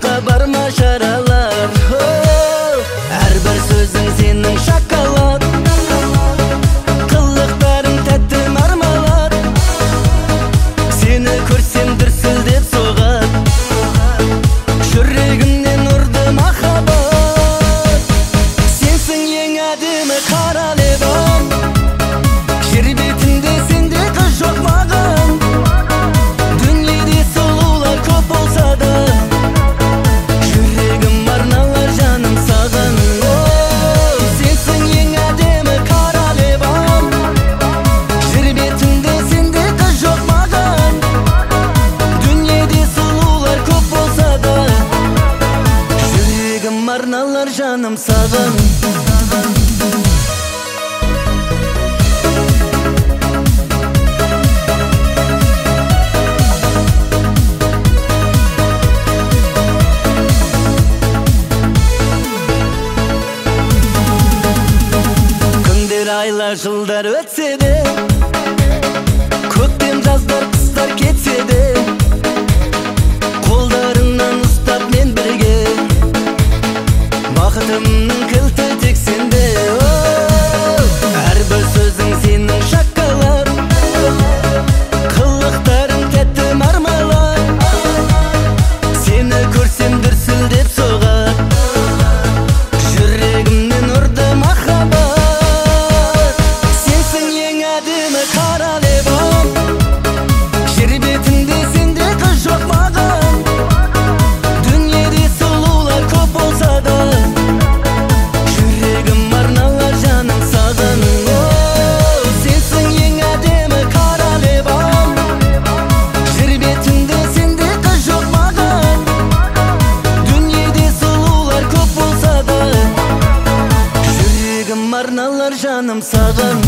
Hayatta barma şaralar. Her bir sözün senin şakalar. Kıllıkların tәтті marmalar. Seni ko'rsem дүрсілдеп soğar. Жүрегімнен ұрды махаббат. Sensin ең әдемі қара лебам. Жер бетінде сенде қыз жоқ маған. Дүниеде сұлулар көп болса да, жүрегім арналар жаным саған. Sensin ең әдемі қара лебам. Жер бетінде сенде қыз жоқ маған. Дүниеде сұлулар көп болса да, жүрегім арналар жаным саған. Aylar жылдар өтсе де, көктем жаздар қыстар кетсе де, қолдарыңнан ұстап мен бірге, бақытымның кілті тек сенде. Әрбір сөзің сенің шаққалар, қылықтарың тәтті мармалар. Сені көрсем дүрсілдеп соғар, жүрегімнен ұрды махаббат. Қара лебам, жер бетінде сенде қыз жоқ маған. Дүниеде сұлулар көп болса да, жүрегім арналар жаным саған. Сенсің ең әдемі қара лебам. Жер бетінде сенде қыз жоқ маған. Дүниеде сұлулар көп болса да, жүрегім арналар жаным саған.